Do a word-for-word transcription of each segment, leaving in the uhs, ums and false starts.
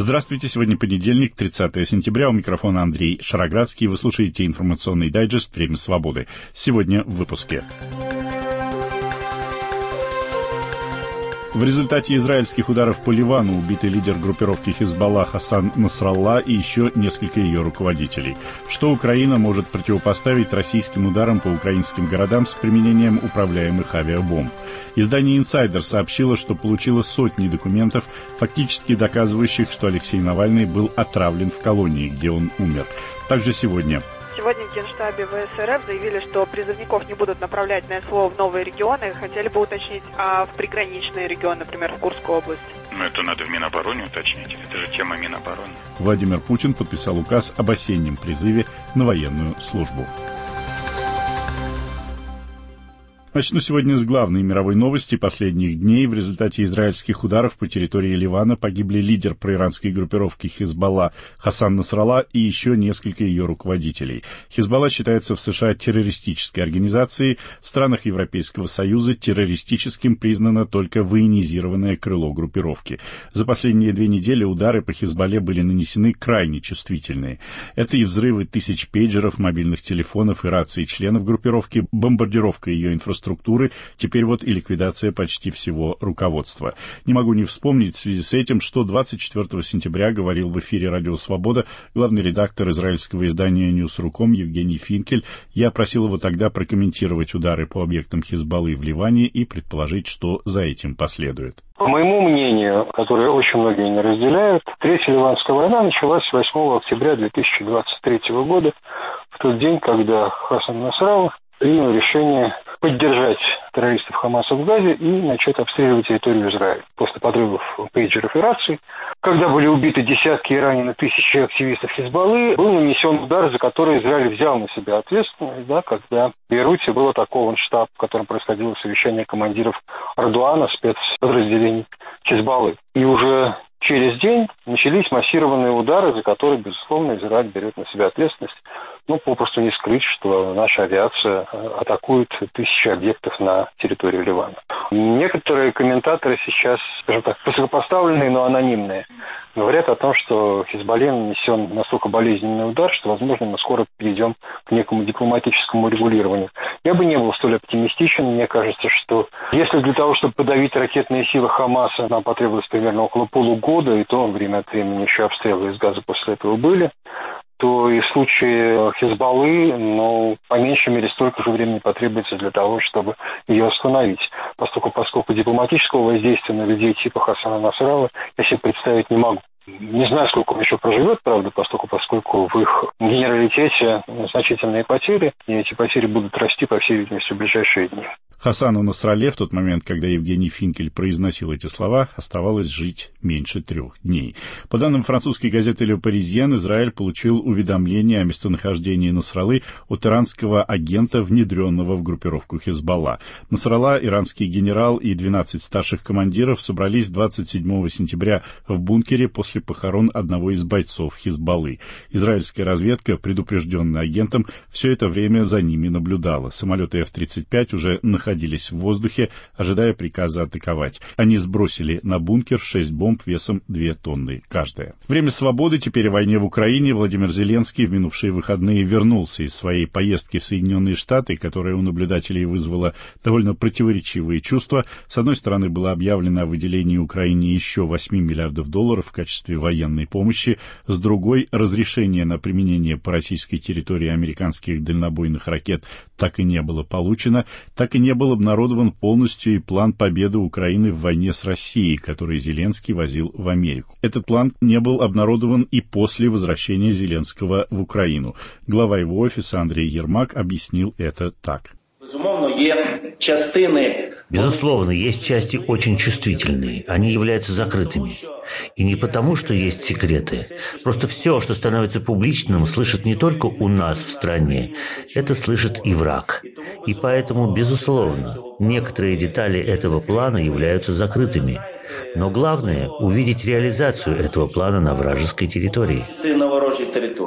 Здравствуйте, сегодня понедельник, тридцатое сентября, у микрофона Андрей Шароградский. Вы слушаете информационный дайджест «Время свободы». Сегодня в выпуске. В результате израильских ударов по Ливану убитый лидер группировки Хизбалла Хасан Насралла и еще несколько ее руководителей. Что Украина может противопоставить российским ударам по украинским городам с применением управляемых авиабомб? Издание «Инсайдер» сообщило, что получило сотни документов, фактически доказывающих, что Алексей Навальный был отравлен в колонии, где он умер. Также сегодня... Сегодня в Генштабе ВСРФ заявили, что призывников не будут направлять на СВО в новые регионы. Хотели бы уточнить, а в приграничные регионы, например, в Курскую область? Ну, это надо в Минобороне уточнить. Это же тема Минобороны. Владимир Путин подписал указ об осеннем призыве на военную службу. Начну сегодня с главной мировой новости последних дней. В результате израильских ударов по территории Ливана погибли лидер проиранской группировки Хизбалла Хасан Насралла и еще несколько ее руководителей. Хизбалла считается в США террористической организацией. В странах Европейского Союза террористическим признано только военизированное крыло группировки. За последние две недели удары по Хизбалле были нанесены крайне чувствительные. Это и взрывы тысяч пейджеров, мобильных телефонов и раций членов группировки, бомбардировка ее инфраструктуры, структуры, теперь вот и ликвидация почти всего руководства. Не могу не вспомнить в связи с этим, что двадцать четвёртого сентября говорил в эфире «Радио Свобода» главный редактор израильского издания «Ньюс.Руком» Евгений Финкель. Я просил его тогда прокомментировать удары по объектам Хизбаллы в Ливане и предположить, что за этим последует. По моему мнению, которое очень многие не разделяют, Третья Ливанская война началась восьмого октября две тысячи двадцать третьего года, в тот день, когда Хасан Насралла принял решение поддержать террористов Хамаса в Газе и начать обстреливать территорию Израиля. После подрывов пейджеров и раций, когда были убиты десятки и ранены тысячи активистов Хизбаллы, был нанесен удар, за который Израиль взял на себя ответственность, да, когда в Бейруте был атакован штаб, в котором происходило совещание командиров Ардуана, спецподразделений Хизбаллы. И уже через день начались массированные удары, за которые, безусловно, Израиль берет на себя ответственность. Ну, попросту не скрыть, что наша авиация атакует тысячи объектов на территории Ливана. Некоторые комментаторы сейчас, скажем так, высокопоставленные, но анонимные, говорят о том, что Хизбалле нанесен настолько болезненный удар, что, возможно, мы скоро перейдем к некому дипломатическому регулированию. Я бы не был столь оптимистичен. Мне кажется, что если для того, чтобы подавить ракетные силы Хамаса, нам потребовалось примерно около полугода, и то время от времени еще обстрелы из Газа после этого были, то и в случае Хизбаллы, ну, по меньшей мере, столько же времени потребуется для того, чтобы ее остановить. Поскольку, поскольку дипломатического воздействия на людей типа Хасана Насраллы я себе представить не могу. Не знаю, сколько он еще проживет, правда, поскольку, поскольку в их генералитете значительные потери, и эти потери будут расти, по всей видимости, в ближайшие дни. Хасану Насралле в тот момент, когда Евгений Финкель произносил эти слова, оставалось жить меньше трех дней. По данным французской газеты «Ле Паризьен», Израиль получил уведомление о местонахождении Насраллы от иранского агента, внедренного в группировку Хизбалла. Насралла, иранский генерал и двенадцать старших командиров собрались двадцать седьмого сентября в бункере после похорон одного из бойцов Хизбаллы. Израильская разведка, предупрежденная агентом, все это время за ними наблюдала. Самолеты эф тридцать пять уже находились находились в воздухе, ожидая приказа атаковать. Они сбросили на бункер шесть бомб весом две тонны каждая. Время свободы, теперь о войне в Украине. Владимир Зеленский в минувшие выходные вернулся из своей поездки в Соединенные Штаты, которая у наблюдателей вызвала довольно противоречивые чувства. С одной стороны, было объявлено о выделении Украине еще восемь миллиардов долларов в качестве военной помощи. С другой, разрешение на применение по российской территории американских дальнобойных ракет так и не было получено, так и не было был обнародован полностью и план победы Украины в войне с Россией, который Зеленский возил в Америку. Этот план не был обнародован и после возвращения Зеленского в Украину. Глава его офиса Андрей Ермак объяснил это так. Безусловно, есть части очень чувствительные. Они являются закрытыми. И не потому, что есть секреты. Просто все, что становится публичным, слышит не только у нас в стране. Это слышит и враг. И поэтому, безусловно, некоторые детали этого плана являются закрытыми. Но главное — увидеть реализацию этого плана на вражеской территории.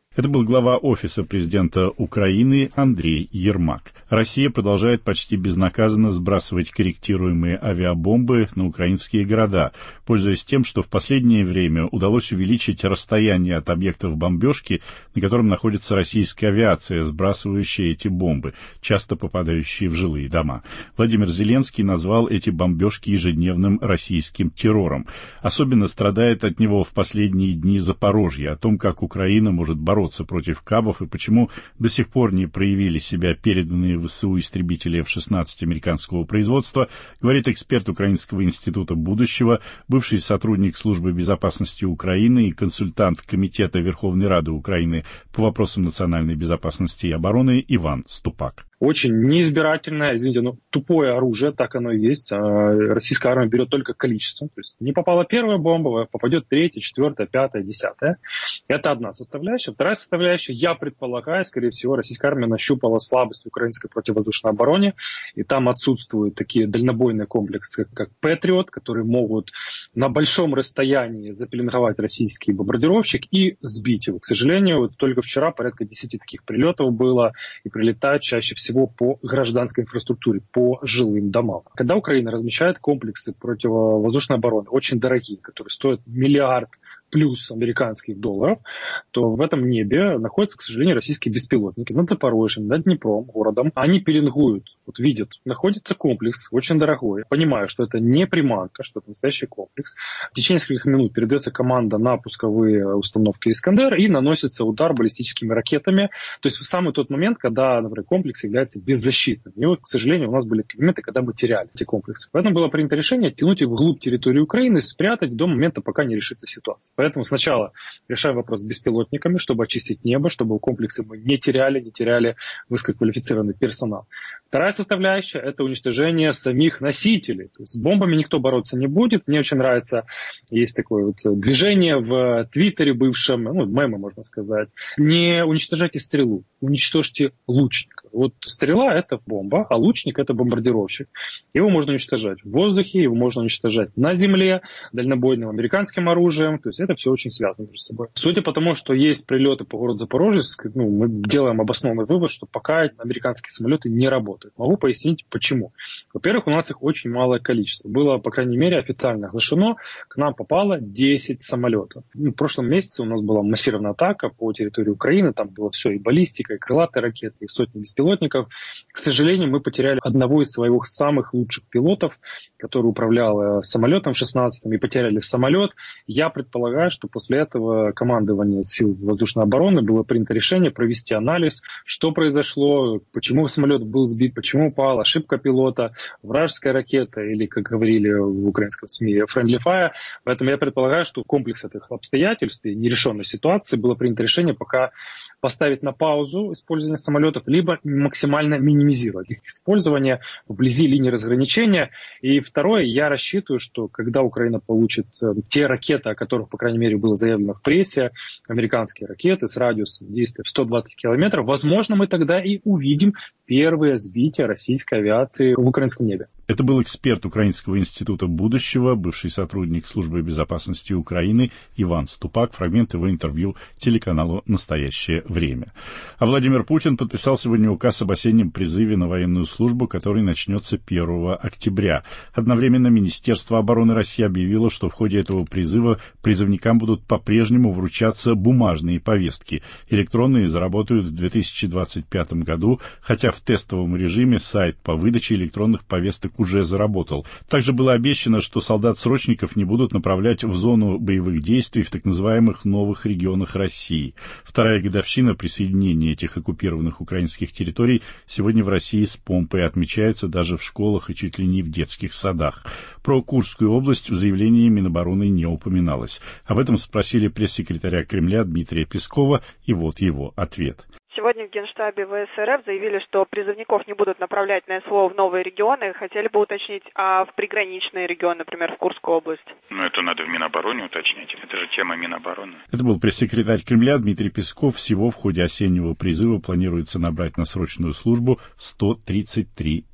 Это был глава Офиса президента Украины Андрей Ермак. Россия продолжает почти безнаказанно сбрасывать корректируемые авиабомбы на украинские города, пользуясь тем, что в последнее время удалось увеличить расстояние от объектов бомбежки, на котором находится российская авиация, сбрасывающая эти бомбы, часто попадающие в жилые дома. Владимир Зеленский назвал эти бомбежки ежедневным российским террором. Особенно страдает от него в последние дни Запорожье, о том, как Украина может бороться против кабов и почему до сих пор не проявили себя переданные ВСУ истребители эф шестнадцать американского производства, говорит эксперт Украинского института будущего, бывший сотрудник Службы безопасности Украины и консультант Комитета Верховной Рады Украины по вопросам национальной безопасности и обороны Иван Ступак. Очень неизбирательное, извините, но тупое оружие, так оно и есть. Российская армия берет только количество. То есть не попала первая бомба, попадет третья, четвертая, пятая, десятая. Это одна составляющая. Вторая составляющая, я предполагаю, скорее всего, российская армия нащупала слабость в украинской противовоздушной обороне, и там отсутствуют такие дальнобойные комплексы, как Патриот, которые могут на большом расстоянии запеленговать российский бомбардировщик и сбить его. К сожалению, вот только вчера порядка десяти таких прилетов было, и прилетают чаще всего по гражданской инфраструктуре, по жилым домам. Когда Украина размещает комплексы противовоздушной обороны, очень дорогие, которые стоят миллиард плюс американских долларов, то в этом небе находятся, к сожалению, российские беспилотники над Запорожьем, над Днепром, городом. Они пеленгуют, вот видят, находится комплекс, очень дорогой. Понимаю, что это не приманка, что это настоящий комплекс. В течение нескольких минут передается команда на пусковые установки «Искандер» и наносится удар баллистическими ракетами. То есть в самый тот момент, когда, например, комплекс является беззащитным. И вот, к сожалению, у нас были моменты, когда мы теряли эти комплексы. Поэтому было принято решение тянуть их вглубь территории Украины, спрятать до момента, пока не решится ситуация. Поэтому сначала решаем вопрос с беспилотниками, чтобы очистить небо, чтобы комплексы мы не теряли, не теряли высококвалифицированный персонал. Вторая составляющая – это уничтожение самих носителей. То есть с бомбами никто бороться не будет. Мне очень нравится, есть такое вот движение в Твиттере бывшем, ну, мемы, можно сказать. Не уничтожайте стрелу, уничтожьте лучника. Вот стрела – это бомба, а лучник – это бомбардировщик. Его можно уничтожать в воздухе, его можно уничтожать на земле, дальнобойным американским оружием. То есть это все очень связано между собой. Судя по тому, что есть прилеты по городу Запорожье, ну, мы делаем обоснованный вывод, что пока американские самолеты не работают. Могу пояснить, почему. Во-первых, у нас их очень малое количество. Было, по крайней мере, официально оглашено, к нам попало десять самолетов. В прошлом месяце у нас была массированная атака по территории Украины. Там было все, и баллистика, и крылатые ракеты, и сотни беспилотников. К сожалению, мы потеряли одного из своих самых лучших пилотов, который управлял самолетом в шестнадцатом, и потеряли самолет. Я предполагаю, что после этого командование сил воздушной обороны было принято решение провести анализ, что произошло, почему самолет был сбит, почему упал, ошибка пилота, вражеская ракета или, как говорили в украинском СМИ, friendly fire. Поэтому я предполагаю, что комплекс этих обстоятельств и нерешенной ситуации было принято решение пока поставить на паузу использование самолетов, либо максимально минимизировать их использование вблизи линии разграничения. И второе, я рассчитываю, что когда Украина получит те ракеты, о которых, по крайней мере, было заявлено в прессе, американские ракеты с радиусом действия в сто двадцать километров, возможно, мы тогда и увидим первые сбития российской авиации в украинском небе. Это был эксперт Украинского института будущего, бывший сотрудник Службы безопасности Украины Иван Ступак. Фрагмент его интервью телеканалу «Настоящее время». А Владимир Путин подписал сегодня указ об осеннем призыве на военную службу, который начнется первого октября. Одновременно Министерство обороны России объявило, что в ходе этого призыва призывникам будут по-прежнему вручаться бумажные повестки. Электронные заработают в две тысячи двадцать пятом году, хотя в тестовом режиме сайт по выдаче электронных повесток уже заработал. Также было обещано, что солдат-срочников не будут направлять в зону боевых действий в так называемых новых регионах России. Вторая годовщина присоединения этих оккупированных украинских территорий сегодня в России с помпой отмечается даже в школах и чуть ли не в детских садах. Про Курскую область в заявлении Минобороны не упоминалось. Об этом спросили пресс-секретаря Кремля Дмитрия Пескова, и вот его ответ. Сегодня в Генштабе ВСРФ заявили, что призывников не будут направлять на СВО в новые регионы. Хотели бы уточнить, а в приграничные регионы, например, в Курскую область? Ну, это надо в Минобороне уточнить. Это же тема Минобороны. Это был пресс-секретарь Кремля Дмитрий Песков. Всего в ходе осеннего призыва планируется набрать на срочную службу сто тридцать три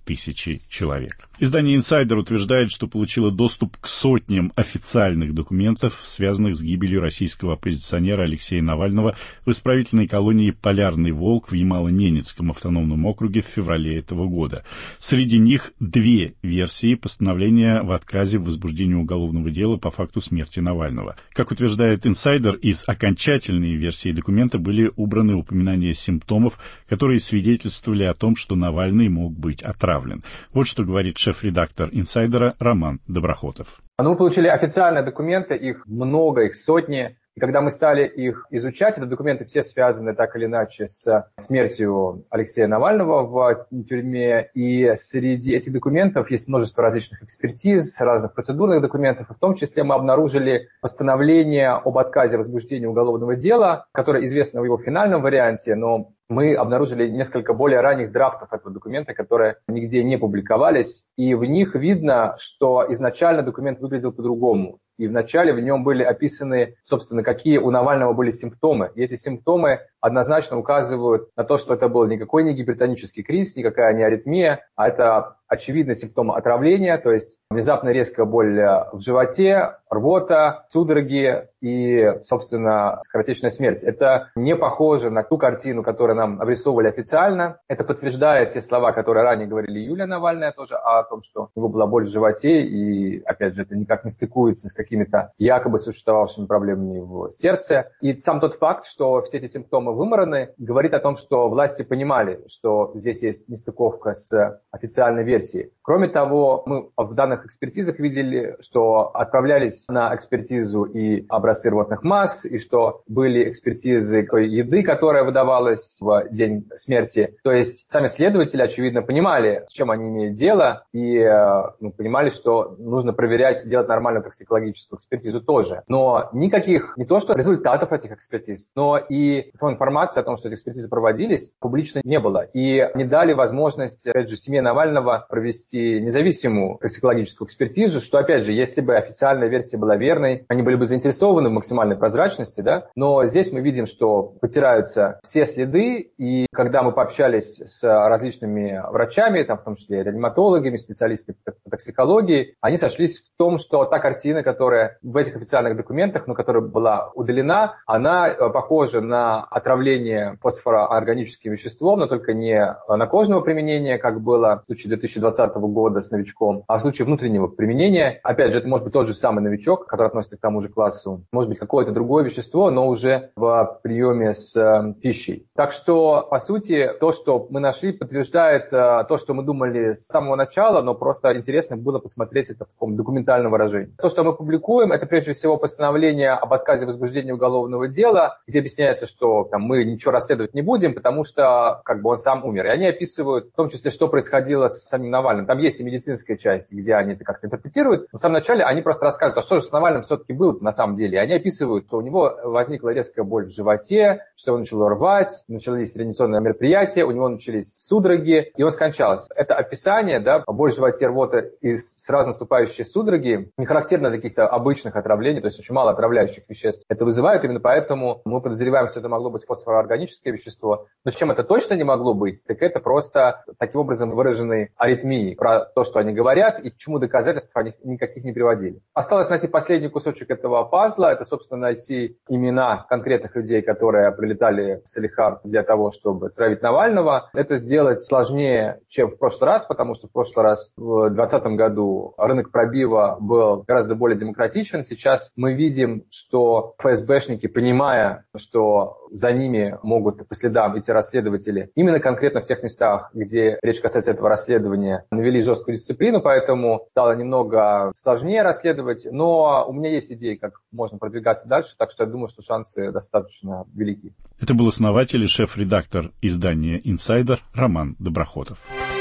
тысячи человек. Издание «Инсайдер» утверждает, что получило доступ к сотням официальных документов, связанных с гибелью российского оппозиционера Алексея Навального в исправительной колонии «Полярный волк» в Ямало-Ненецком автономном округе в феврале этого года. Среди них две версии постановления в отказе в возбуждении уголовного дела по факту смерти Навального. Как утверждает «Инсайдер», из окончательной версии документа были убраны упоминания симптомов, которые свидетельствовали о том, что Навальный мог быть отравлен. Вот что говорит шеф-редактор «Инсайдера» Роман Доброхотов. Мы получили официальные документы, их много, их сотни. И когда мы стали их изучать, эти документы все связаны так или иначе с смертью Алексея Навального в тюрьме. И среди этих документов есть множество различных экспертиз, разных процедурных документов. И в том числе мы обнаружили постановление об отказе возбуждения уголовного дела, которое известно в его финальном варианте, но мы обнаружили несколько более ранних драфтов этого документа, которые нигде не публиковались. И в них видно, что изначально документ выглядел по-другому. И вначале в нем были описаны, собственно, какие у Навального были симптомы. И эти симптомы однозначно указывают на то, что это был никакой не гипертонический криз, никакая не аритмия, а это очевидные симптомы отравления, то есть внезапная резкая боль в животе, рвота, судороги и, собственно, скоротечная смерть. Это не похоже на ту картину, которую нам обрисовывали официально. Это подтверждает те слова, которые ранее говорили Юлия Навальная тоже о том, что у него была боль в животе, и, опять же, это никак не стыкуется с какими-то якобы существовавшими проблемами в сердце. И сам тот факт, что все эти симптомы вымараны, говорит о том, что власти понимали, что здесь есть нестыковка с официальной версией. Кроме того, мы в данных экспертизах видели, что отправлялись на экспертизу и образцы рвотных масс, и что были экспертизы еды, которая выдавалась в день смерти. То есть сами следователи, очевидно, понимали, с чем они имеют дело, и ну, понимали, что нужно проверять, делать нормальную токсикологическую экспертизу тоже. Но никаких, не то что результатов этих экспертиз, но и самой информации о том, что эти экспертизы проводились, публично не было. И не дали возможность, опять же, семье Навального провести независимую токсикологическую экспертизу, что, опять же, если бы официальная версия была верной, они были бы заинтересованы в максимальной прозрачности, да, но здесь мы видим, что потираются все следы, и когда мы пообщались с различными врачами, там, в том числе реаниматологами, специалистами по токсикологии, они сошлись в том, что та картина, которая в этих официальных документах, но которая была удалена, она похожа на отравление фосфороорганическим веществом, но только не накожного применения, как было в случае две тысячи двадцатого года с новичком, а в случае внутреннего применения, опять же, это может быть тот же самый новичок, который относится к тому же классу, может быть какое-то другое вещество, но уже в приеме с э, пищей. Так что, по сути, то, что мы нашли, подтверждает э, то, что мы думали с самого начала, но просто интересно было посмотреть это в таком документальном выражении. То, что мы публикуем, это прежде всего постановление об отказе возбуждения уголовного дела, где объясняется, что там, мы ничего расследовать не будем, потому что как бы он сам умер. И они описывают в том числе, что происходило с самим Навальным. Там есть и медицинская часть, где они это как-то интерпретируют. Но в самом начале они просто рассказывают, а что же с Навальным все-таки было на самом деле. И они описывают, что у него возникла резкая боль в животе, что его начало рвать, начались реанимационные мероприятия, у него начались судороги, и он скончался. Это описание, да, боль в животе, рвота и сразу наступающие судороги, не характерно для каких-то обычных отравлений, то есть очень мало отравляющих веществ. Это вызывают, именно поэтому мы подозреваем, что это могло быть фосфороорганическое вещество. Но с чем это точно не могло быть, так это просто таким образом выраженный аритмии, про то, что они говорят, и к чему доказательств они никаких не приводили. Осталось найти последний кусочек этого пазла, это, собственно, найти имена конкретных людей, которые прилетали в Салехард для того, чтобы травить Навального. Это сделать сложнее, чем в прошлый раз, потому что в прошлый раз, в двадцатом году, рынок пробива был гораздо более демократичен. Сейчас мы видим, что ФСБшники, понимая, что за ними могут по следам идти расследователи, именно конкретно в тех местах, где речь касается этого расследования, навели жесткую дисциплину, поэтому стало немного сложнее расследовать, но у меня есть идеи, как можно продвигаться дальше, так что я думаю, что шансы достаточно велики. Это был основатель и шеф-редактор издания «Инсайдер» Роман Доброхотов.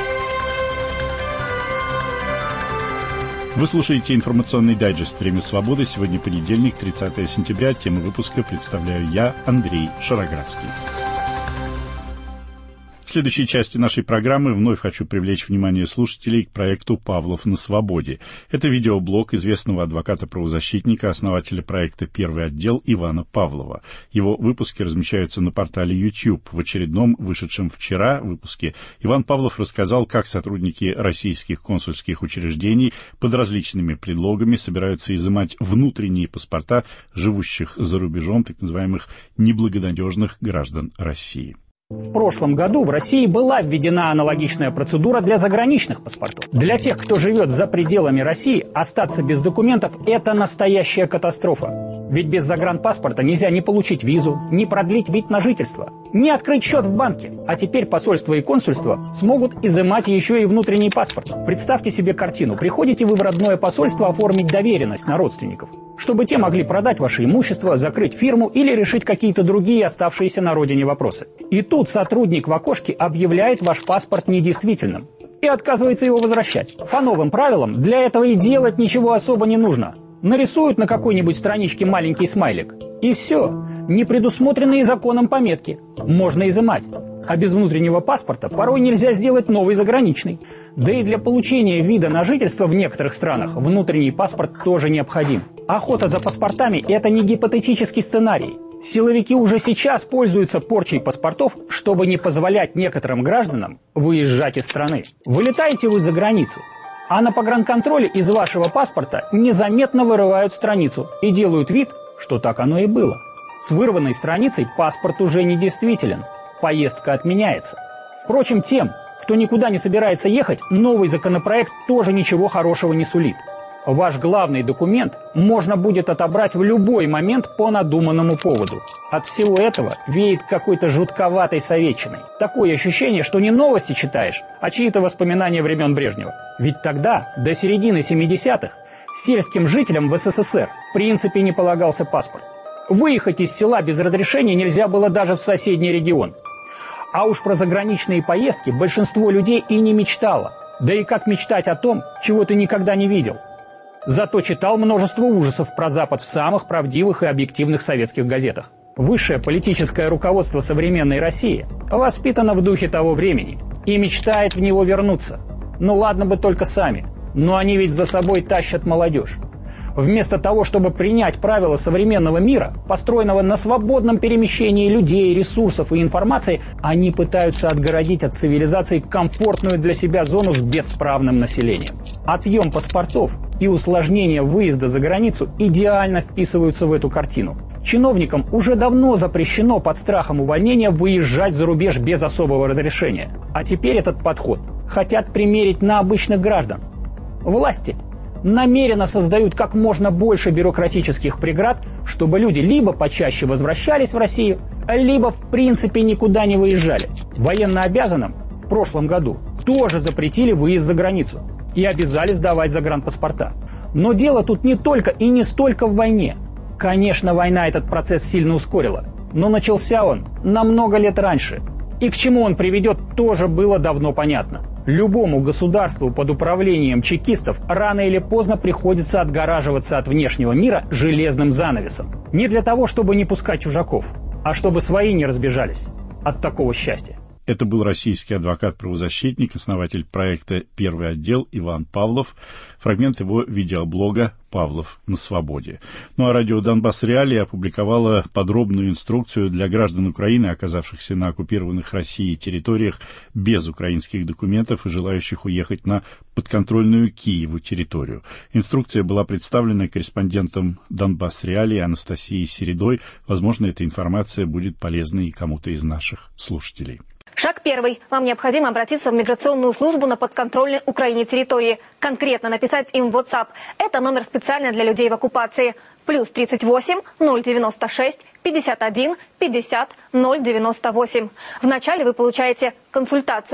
Вы слушаете информационный дайджест «Время свободы». Сегодня понедельник, тридцатое сентября. Тему выпуска представляю я, Андрей Шароградский. следующей части нашей программы вновь хочу привлечь внимание слушателей к проекту «Павлов на свободе». Это видеоблог известного адвоката-правозащитника, основателя проекта «Первый отдел» Ивана Павлова. Его выпуски размещаются на портале YouTube. В очередном, вышедшем вчера выпуске, Иван Павлов рассказал, как сотрудники российских консульских учреждений под различными предлогами собираются изымать внутренние паспорта живущих за рубежом так называемых неблагонадежных граждан России. В прошлом году в России была введена аналогичная процедура для заграничных паспортов. Для тех, кто живет за пределами России, остаться без документов – это настоящая катастрофа. Ведь без загранпаспорта нельзя ни получить визу, ни продлить вид на жительство, ни открыть счет в банке. А теперь посольство и консульство смогут изымать еще и внутренний паспорт. Представьте себе картину. Приходите вы в родное посольство оформить доверенность на родственников, чтобы те могли продать ваше имущество, закрыть фирму или решить какие-то другие оставшиеся на родине вопросы. И тут сотрудник в окошке объявляет ваш паспорт недействительным и отказывается его возвращать. По новым правилам для этого и делать ничего особо не нужно. Нарисуют на какой-нибудь страничке маленький смайлик. И все. Непредусмотренные законом пометки. Можно изымать. А без внутреннего паспорта порой нельзя сделать новый заграничный. Да и для получения вида на жительство в некоторых странах внутренний паспорт тоже необходим. Охота за паспортами – это не гипотетический сценарий. Силовики уже сейчас пользуются порчей паспортов, чтобы не позволять некоторым гражданам выезжать из страны. Вылетаете вы за границу, а на погранконтроле из вашего паспорта незаметно вырывают страницу и делают вид, что так оно и было. С вырванной страницей паспорт уже недействителен. Поездка отменяется. Впрочем, тем, кто никуда не собирается ехать, новый законопроект тоже ничего хорошего не сулит. Ваш главный документ можно будет отобрать в любой момент по надуманному поводу. От всего этого веет какой-то жутковатой советчиной. Такое ощущение, что не новости читаешь, а чьи-то воспоминания времен Брежнева. Ведь тогда, до середины семидесятых, сельским жителям в СССР в принципе не полагался паспорт. Выехать из села без разрешения нельзя было даже в соседний регион. А уж про заграничные поездки большинство людей и не мечтало. Да и как мечтать о том, чего ты никогда не видел? Зато читал множество ужасов про Запад в самых правдивых и объективных советских газетах. Высшее политическое руководство современной России воспитано в духе того времени и мечтает в него вернуться. Ну ладно бы только сами, но они ведь за собой тащат молодежь. Вместо того, чтобы принять правила современного мира, построенного на свободном перемещении людей, ресурсов и информации, они пытаются отгородить от цивилизации комфортную для себя зону с бесправным населением. Отъем паспортов и усложнение выезда за границу идеально вписываются в эту картину. Чиновникам уже давно запрещено под страхом увольнения выезжать за рубеж без особого разрешения. А теперь этот подход хотят примерить на обычных граждан. Власти намеренно создают как можно больше бюрократических преград, чтобы люди либо почаще возвращались в Россию, либо в принципе никуда не выезжали. Военнообязанным в прошлом году тоже запретили выезд за границу и обязали сдавать загранпаспорта. Но дело тут не только и не столько в войне. Конечно, война этот процесс сильно ускорила, но начался он на много лет раньше. И к чему он приведет, тоже было давно понятно. Любому государству под управлением чекистов рано или поздно приходится отгораживаться от внешнего мира железным занавесом. Не для того, чтобы не пускать чужаков, а чтобы свои не разбежались от такого счастья. Это был российский адвокат-правозащитник, основатель проекта «Первый отдел» Иван Павлов. Фрагмент его видеоблога «Павлов на свободе». Ну а радио «Донбасс Реалии» опубликовало подробную инструкцию для граждан Украины, оказавшихся на оккупированных Россией территориях без украинских документов и желающих уехать на подконтрольную Киеву территорию. Инструкция была представлена корреспондентом «Донбасс Реалии» Анастасией Середой. Возможно, эта информация будет полезной и кому-то из наших слушателей. Шаг первый. Вам необходимо обратиться в миграционную службу на подконтрольной Украине территории. Конкретно написать им в WhatsApp. Это номер специально для людей в оккупации. Плюс тридцать восемь ноль девяносто шесть пятьдесят один пятьдесят ноль девяносто восемь. Вначале вы получаете консультацию. Второй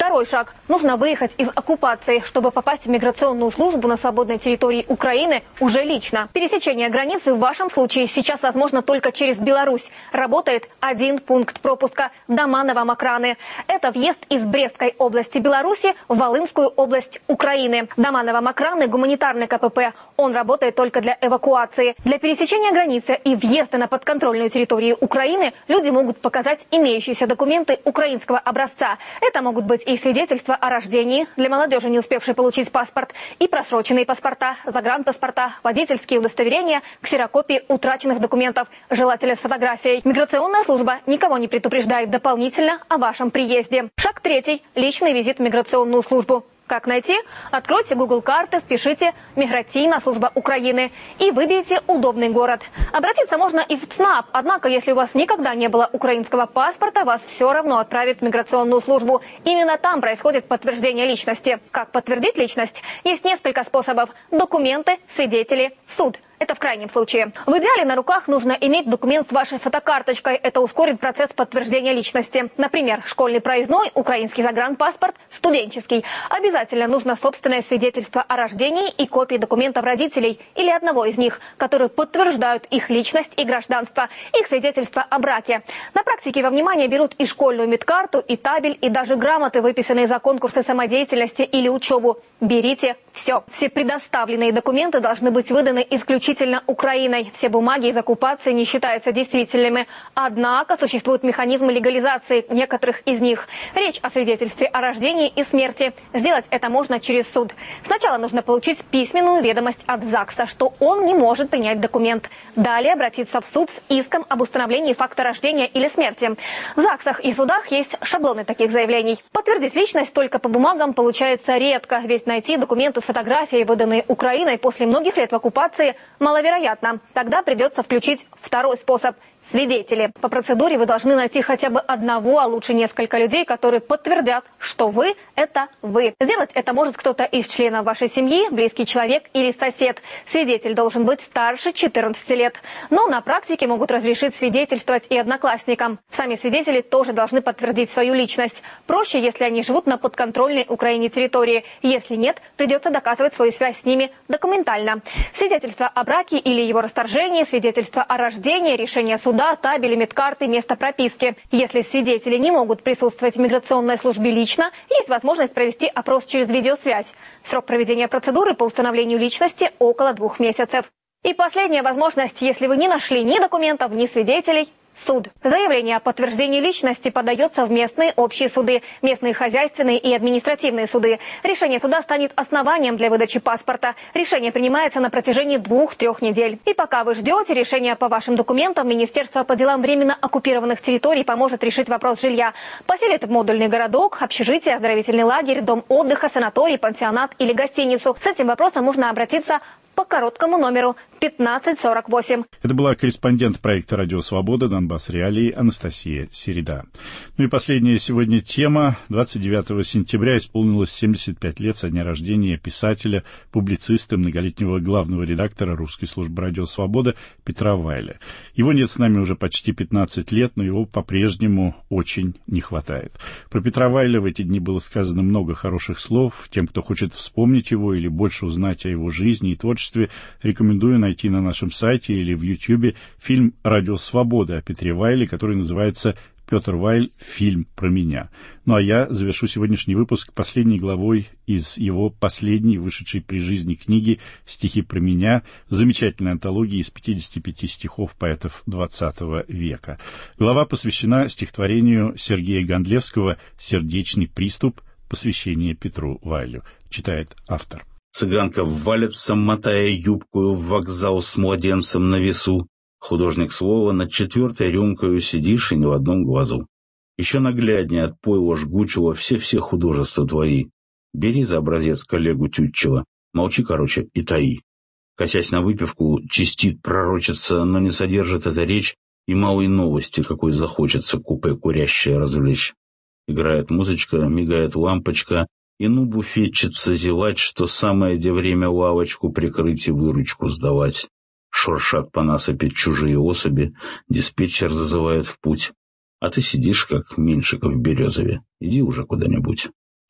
Второй шаг. Нужно выехать из оккупации, чтобы попасть в миграционную службу на свободной территории Украины уже лично. Пересечение границы в вашем случае сейчас возможно только через Беларусь. Работает один пункт пропуска – Доманово-Макраны. Это въезд из Брестской области Беларуси в Волынскую область Украины. Доманово-Макраны – гуманитарный ка пэ пэ. Он работает только для эвакуации. Для пересечения границы и въезда на подконтрольную территорию Украины люди могут показать имеющиеся документы украинского образца. Это могут быть и свидетельства о рождении для молодежи, не успевшей получить паспорт, и просроченные паспорта, загранпаспорта, водительские удостоверения, ксерокопии утраченных документов, желательно с фотографией. Миграционная служба никого не предупреждает дополнительно о вашем приезде. Шаг третий. Личный визит в миграционную службу. Как найти? Откройте Google карты, впишите «Миграцийная служба Украины» и выберите удобный город. Обратиться можно и в ЦНАП, однако если у вас никогда не было украинского паспорта, вас все равно отправят в миграционную службу. Именно там происходит подтверждение личности. Как подтвердить личность? Есть несколько способов. Документы, свидетели, суд. Это в крайнем случае. В идеале на руках нужно иметь документ с вашей фотокарточкой. Это ускорит процесс подтверждения личности. Например, школьный проездной, украинский загранпаспорт, студенческий. Обязательно нужно собственное свидетельство о рождении и копии документов родителей или одного из них, которые подтверждают их личность и гражданство, их свидетельство о браке. На практике во внимание берут и школьную медкарту, и табель, и даже грамоты, выписанные за конкурсы самодеятельности или учебу. Берите все. Все предоставленные документы должны быть выданы исключительно Украиной. Все бумаги из оккупации не считаются действительными. Однако существуют механизмы легализации некоторых из них. Речь о свидетельстве о рождении и смерти. Сделать это можно через суд. Сначала нужно получить письменную ведомость от ЗАГСа, что он не может принять документ. Далее обратиться в суд с иском об установлении факта рождения или смерти. В ЗАГСах и судах есть шаблоны таких заявлений. Подтвердить личность только по бумагам получается редко, ведь найти документы с фотографией, выданные Украиной после многих лет в оккупации, маловероятно. Тогда придется включить второй способ – свидетели. По процедуре вы должны найти хотя бы одного, а лучше несколько людей, которые подтвердят, что вы – это вы. Сделать это может кто-то из членов вашей семьи, близкий человек или сосед. Свидетель должен быть старше четырнадцати лет. Но на практике могут разрешить свидетельствовать и одноклассникам. Сами свидетели тоже должны подтвердить свою личность. Проще, если они живут на подконтрольной Украине территории. Если нет, придется доказывать свою связь с ними документально. Свидетельство о браке или его расторжении, свидетельство о рождении, решение суда, суда, табели, медкарты, место прописки. Если свидетели не могут присутствовать в миграционной службе лично, есть возможность провести опрос через видеосвязь. Срок проведения процедуры по установлению личности около двух месяцев. И последняя возможность, если вы не нашли ни документов, ни свидетелей – суд. Заявление о подтверждении личности подается в местные общие суды, местные хозяйственные и административные суды. Решение суда станет основанием для выдачи паспорта. Решение принимается на протяжении двух-трех недель. И пока вы ждете решения по вашим документам, Министерство по делам временно оккупированных территорий поможет решить вопрос жилья. Поселит в модульный городок, общежитие, оздоровительный лагерь, дом отдыха, санаторий, пансионат или гостиницу. С этим вопросом можно обратиться по короткому номеру пятнадцать сорок восемь. Это была корреспондент проекта «Радио Свобода» Донбасс Реалии Анастасия Середа. Ну и последняя сегодня тема. двадцать девятого сентября исполнилось семьдесят пять лет со дня рождения писателя, публициста, многолетнего главного редактора русской службы «Радио Свобода» Петра Вайля. Его нет с нами уже почти пятнадцать лет, но его по-прежнему очень не хватает. Про Петра Вайля в эти дни было сказано много хороших слов. Тем, кто хочет вспомнить его или больше узнать о его жизни и творчестве, рекомендую найти на нашем сайте или в Ютьюбе фильм «Радио Свобода» о Петре Вайле, который называется «Петр Вайль. Фильм про меня». Ну а я завершу сегодняшний выпуск последней главой из его последней, вышедшей при жизни книги «Стихи про меня», замечательной антологии из пятидесяти пяти стихов поэтов двадцатого века. Глава посвящена стихотворению Сергея Гондлевского «Сердечный приступ. Посвящение Петру Вайлю». Читает автор. Цыганка валится, мотая юбкую, в вокзал с младенцем на весу. Художник слова над четвертой рюмкою сидишь и не в одном глазу. Еще нагляднее от пойла жгучего все-все художества твои. Бери за образец коллегу Тютчева, молчи, короче, и таи. Косясь на выпивку, чистит, пророчится, но не содержит эта речь и малой новости, какой захочется купе курящее развлечь. Играет музычка, мигает лампочка, и ну буфетчица зевать, что самое де время лавочку прикрыть и выручку сдавать. Шуршат по насыпи чужие особи, диспетчер зазывает в путь. А ты сидишь, как Меньшиков в Березове. Иди уже куда-нибудь.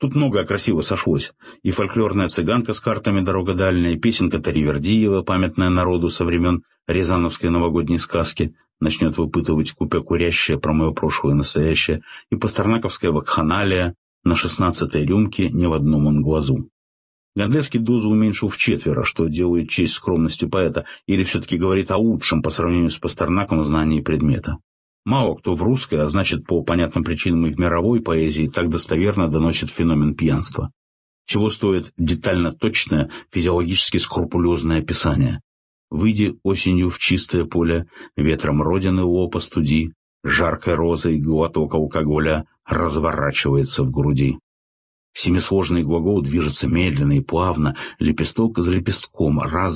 Тут многое красиво сошлось. И фольклорная цыганка с картами «Дорога дальняя», и песенка Таривердиева, памятная народу со времен рязановской новогодней сказки, начнет выпытывать купе курящее про мое прошлое и настоящее, и пастернаковская вакханалия на шестнадцатой рюмке ни в одном он глазу. Гондлевский дозу уменьшил вчетверо, что делает честь скромности поэта, или все-таки говорит о лучшем по сравнению с Пастернаком знании предмета. Мало кто в русской, а значит, по понятным причинам и в мировой поэзии, так достоверно доносит феномен пьянства. Чего стоит детально точное, физиологически скрупулезное описание. Выйди осенью в чистое поле, ветром родины лопа студи, жаркой розой глоток алкоголя разворачивается в груди. Семисложный глагол движется медленно и плавно, лепесток за лепестком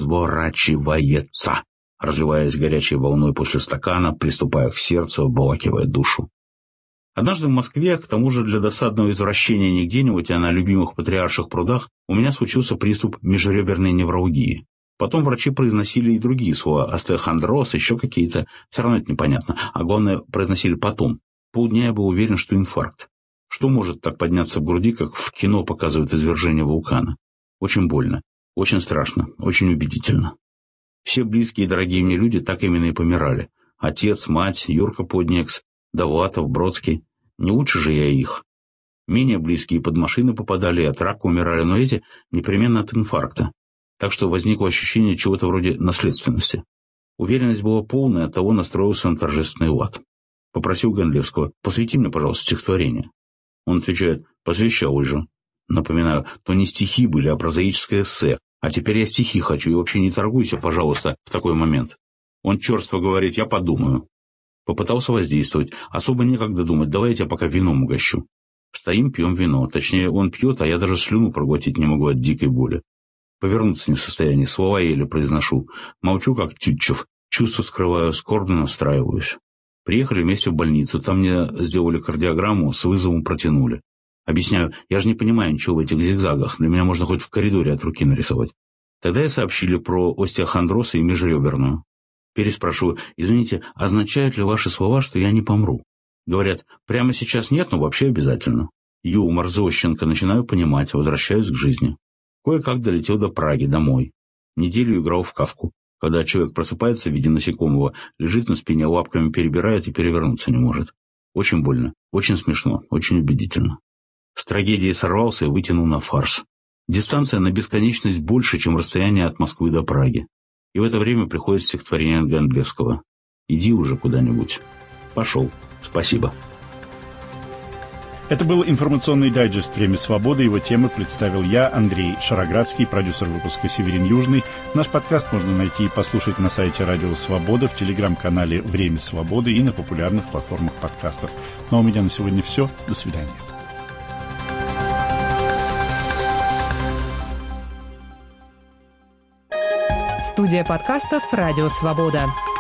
разворачивается, разливаясь горячей волной после стакана, приступая к сердцу, обволакивая душу. Однажды в Москве, к тому же для досадного извращения не где-нибудь, а на любимых патриарших прудах, у меня случился приступ межреберной невралгии. Потом врачи произносили и другие слова, остеохондроз, еще какие-то, все равно это непонятно, а главное, произносили потом. Полдня я был уверен, что инфаркт. Что может так подняться в груди, как в кино показывают извержение вулкана? Очень больно, очень страшно, очень убедительно. Все близкие и дорогие мне люди так именно и помирали. Отец, мать, Юрка Подниекс, Довлатов, Бродский. Не лучше же я их. Менее близкие под машины попадали и от рака умирали, но эти непременно от инфаркта. Так что возникло ощущение чего-то вроде наследственности. Уверенность была полная, оттого настроился на торжественный лад. Попросил Гондлевского: посвяти мне, пожалуйста, стихотворение. Он отвечает: посвящал же. Напоминаю, то не стихи были, а прозаическое эссе. А теперь я стихи хочу, и вообще не торгуйся, пожалуйста, в такой момент. Он черство говорит: я подумаю. Попытался воздействовать. Особо некогда думать, давай я тебя пока вином угощу. Стоим, пьем вино. Точнее, он пьет, а я даже слюну проглотить не могу от дикой боли. Повернуться не в состоянии, слова еле произношу. Молчу, как Тютчев. Чувства скрываю, скорбно настраиваюсь. Приехали вместе в больницу. Там мне сделали кардиограмму, с вызовом протянули. Объясняю, я же не понимаю ничего в этих зигзагах. Для меня можно хоть в коридоре от руки нарисовать. Тогда и сообщили про остеохондроз и межреберную. Переспрашиваю: извините, означают ли ваши слова, что я не помру? Говорят: прямо сейчас нет, но вообще обязательно. Юмор, Зощенко, начинаю понимать, возвращаюсь к жизни. Кое-как долетел до Праги, домой. Неделю играл в Кафку. Когда человек просыпается в виде насекомого, лежит на спине, лапками перебирает и перевернуться не может. Очень больно, очень смешно, очень убедительно. С трагедии сорвался и вытянул на фарс. Дистанция на бесконечность больше, чем расстояние от Москвы до Праги. И в это время приходит стихотворение от Гондлевского. Иди уже куда-нибудь. Пошел. Спасибо. Это был информационный дайджест «Время свободы». Его темы представил я, Андрей Шароградский, продюсер выпуска Северин Южный. Наш подкаст можно найти и послушать на сайте Радио Свобода, в телеграм-канале «Время свободы» и на популярных платформах подкастов. Ну а у меня на сегодня все. До свидания. Студия подкастов «Радио Свобода».